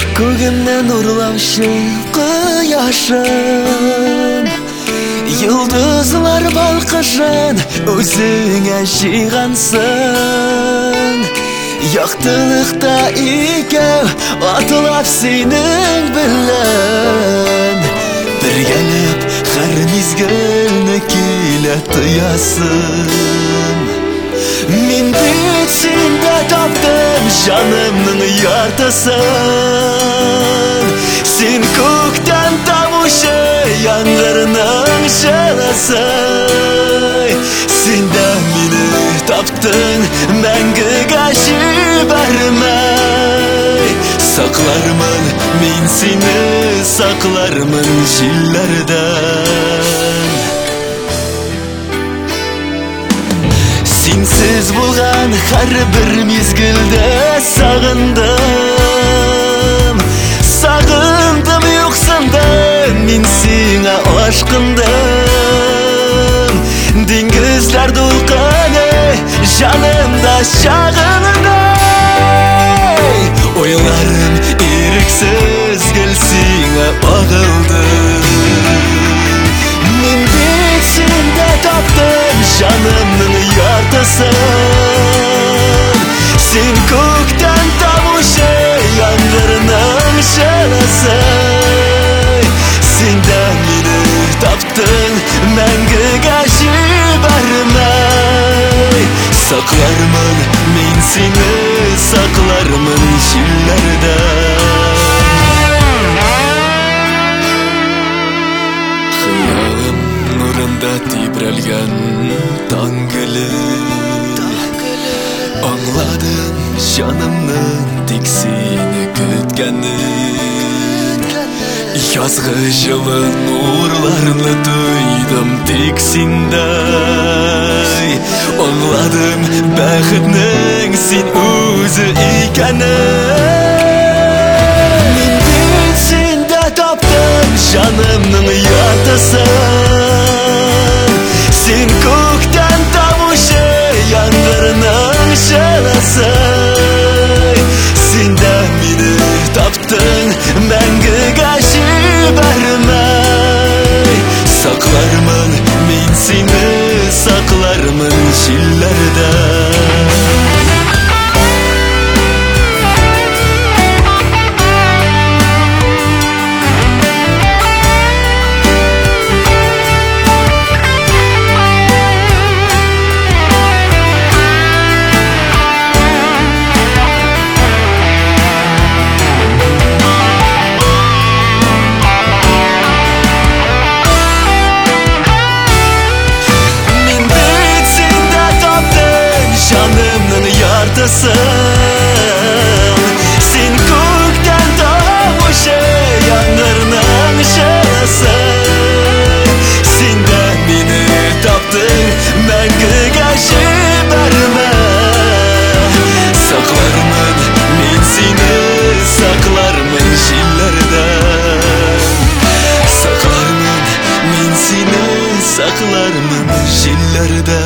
Kөгümden nurlavşı kıyaşın, yıldızlar balqışın, özüңe жиғансың. Яқтылықта икеу атылап сенің білін, біргеліп қар мезгілні келе тұясың. Мен бит сенде таптым жанымның яртысын, сен көктен тамушы яңғырның жылысы. Сен де мені таптың мәңгіге жібермей, сақлармын мен сені, сақлармын желлерден. Сенсіз болған һәр бір мезгілді сағындым, сағындым юқсындым, мен сеңа ашқындым. Деңгізлер дулқыны жанымда шағындай, ойларым еріксіз гүл сеңа ағылды. Мен бит сенде таптым жанымның яртысын, сен көктен табушы яңғырның жылысы. Сен де мені таптың мәңгіге жібермей, сақлармын мен сені, сақлармын желлерден. Қиялым нұрында тебірелген таң гүлі, аңладым жанымның тек сені күткенін. Yazғы жылы нұрларны тойдым тек сендай, аңладым бақытның сен өзі екенін. Мен бит сенде таптым жанымның яртысын, сен көктен табушы яңғырның жылысы. Сен де мені таптың мәңгіге жібермей, сақлармын мен сені, сақлармын желлерден. Sen көктен табушы яңғырның жылысы. Сен де мені таптың мәңгіге жібермей, сақлармын мен сені, сақлармын желлерден. Сақлармын мен сені, сақлармын желлерден.